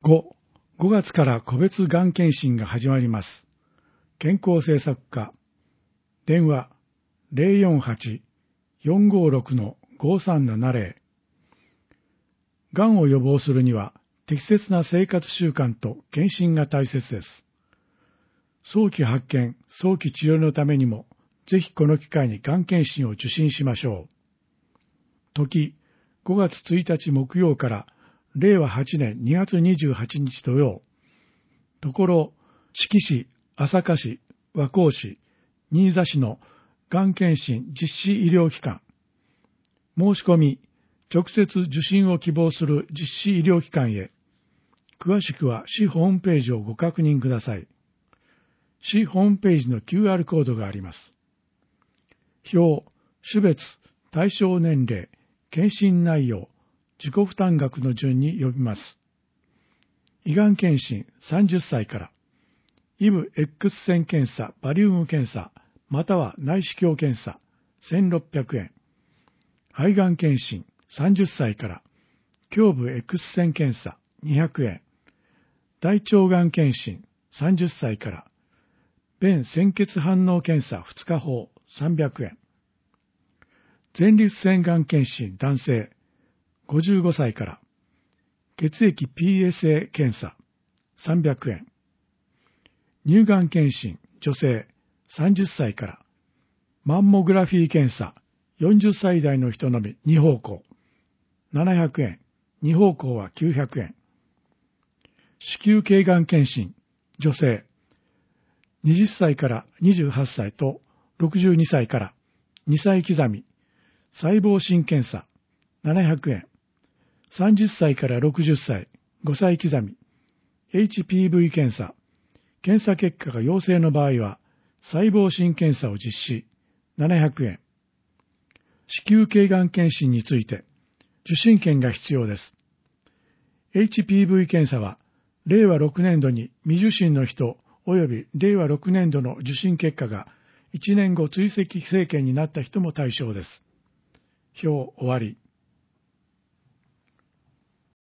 5月から個別がん検診が始まります。健康政策課。電話048-456-5370。がんを予防するには適切な生活習慣と検診が大切です。早期発見、早期治療のためにも、ぜひこの機会にがん検診を受診しましょう。時、5月1日木曜から令和8年2月28日土曜。ところ、志木市、朝霞市、和光市、新座市のがん検診実施医療機関。申し込み、直接受診を希望する実施医療機関へ。詳しくは市ホームページをご確認ください。市ホームページの QR コードがあります。表、種別、対象年齢、検診内容、自己負担額の順に呼びます。胃がん検診30歳から、イブ X 線検査、バリウム検査、または内視鏡検査1600円。肺がん検診30歳から、胸部 X 線検査200円。大腸がん検診30歳から、便潜血反応検査2日法300円。前立腺がん検診男性55歳から、血液 PSA 検査300円。乳がん検診女性30歳から、マンモグラフィー検査40歳代の人のみ2方向700円。2方向は900円。子宮頸がん検診女性20歳から28歳と62歳から2歳刻み細胞診検査700円。30歳から60歳5歳刻み HPV 検査。検査結果が陽性の場合は細胞診検査を実施700円。子宮頸がん検診について受診券が必要です。HPV 検査は令和6年度に未受診の人及び令和6年度の受診結果が1年後追跡生検になった人も対象です。表終わり。